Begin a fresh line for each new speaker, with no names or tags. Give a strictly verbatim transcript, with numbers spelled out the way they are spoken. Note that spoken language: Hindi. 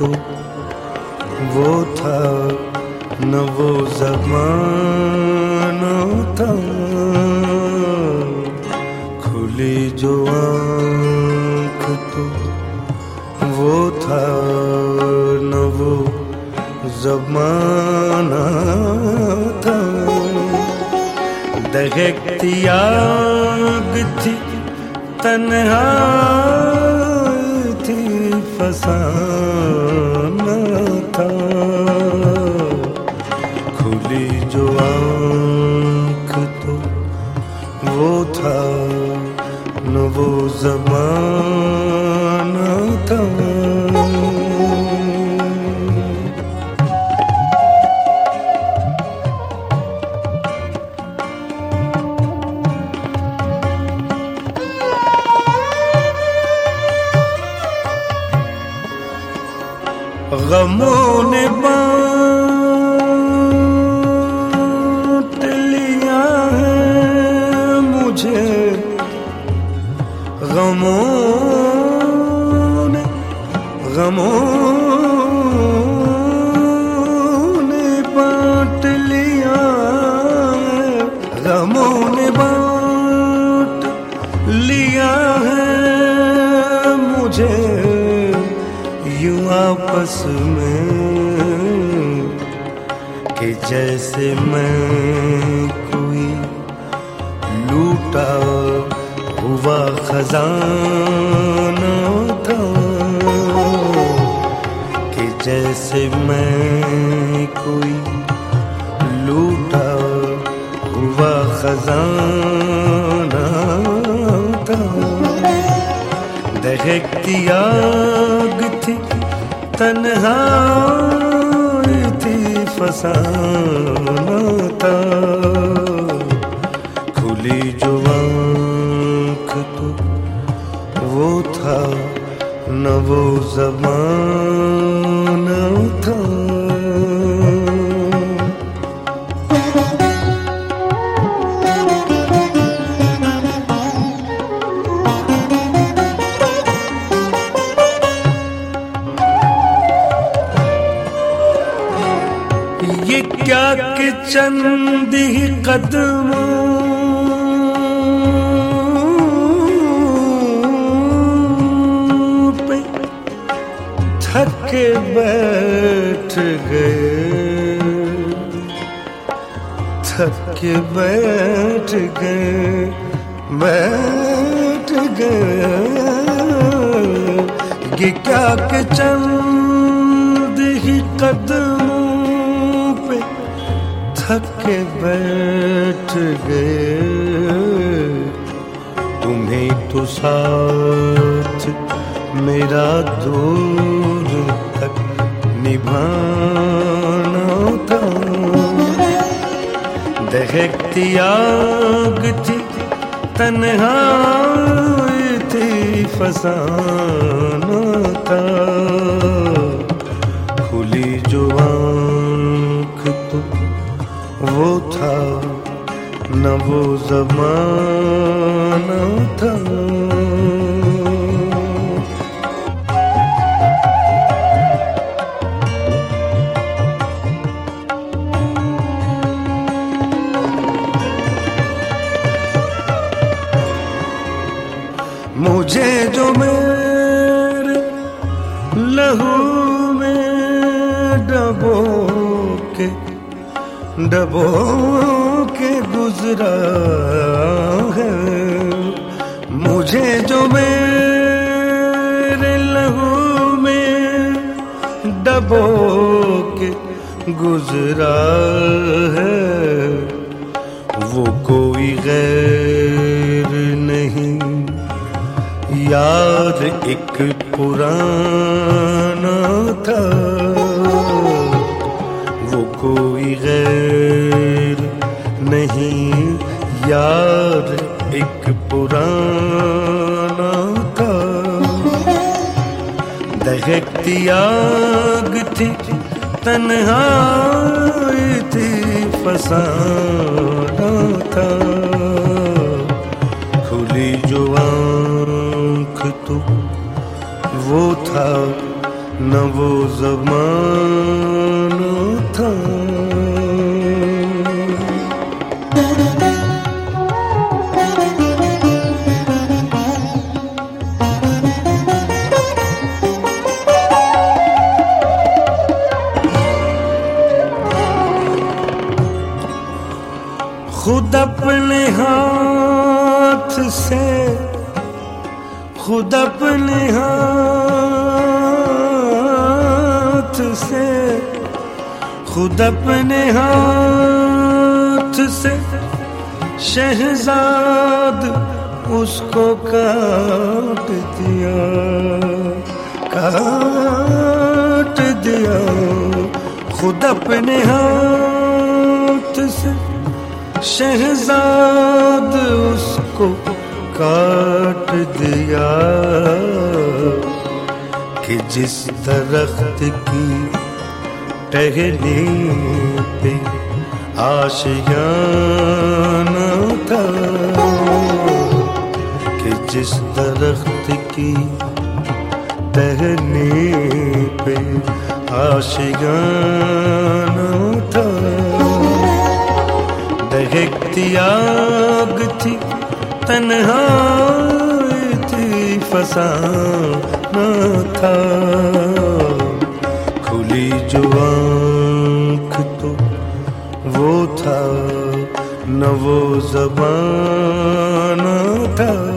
तो वो था न वो ज़माना था। खुली जो आँख तो वो था न वो ज़माना था। दहकती आग थी तन्हाई थी फसाना था। खुली जो आँख तो वो था न वो ज़माना था। गमों ने बांट लिया है मुझे, गमों ने गमों ने बांट लिया है, गमों ने बांट लिया है मुझे यूं आपस में कि जैसे मैं कोई लूटा हुआ खजाना था। कि जैसे मैं कोई लूटा हुआ खजाना था। दहकती आग थी तन्हाई थी फसाना था। खुली जो आँख तो वो था न वो ज़माना था। ये क्या कि चंद ही कदमों पे थके बैठ गए, थके बैठ गए, बैठ गए। ये क्या कि चंद ही कदमों थके बैठ गए। तुम्हें तो साथ मेरा दूर तक निभाना था। दहकती आग थी तन्हाई थी फसाना था। खुली जो आँख तो वो था न वो ज़माना था। मुझे जो मेरे लहू में डबो के डबो के गुजरा है, मुझे जो मेरे लहू में डबो के गुजरा है। वो कोई गैर नहीं याद एक पुराना था। वो कोई गैर नहीं यार एक पुराना था। दहकती आग थी तन्हाई थी फसाना था। खुली जो आँख तो वो था न वो ज़माना था। खुद अपने हाथ से, खुद अपने हाथ से, खुद अपने हाथ से शहजाद उसको काट दिया, काट दिया। खुद अपने हाथ से शहजाद उसको काट दिया कि जिस दरख्त की टहनी पे आशियाना था, कि जिस दरख्त की टहनी पे आशियाना था, दहकती आग थी, तन्हाई थी, फसाना था। खुली जो आँख तो वो था, न वो ज़बाना था।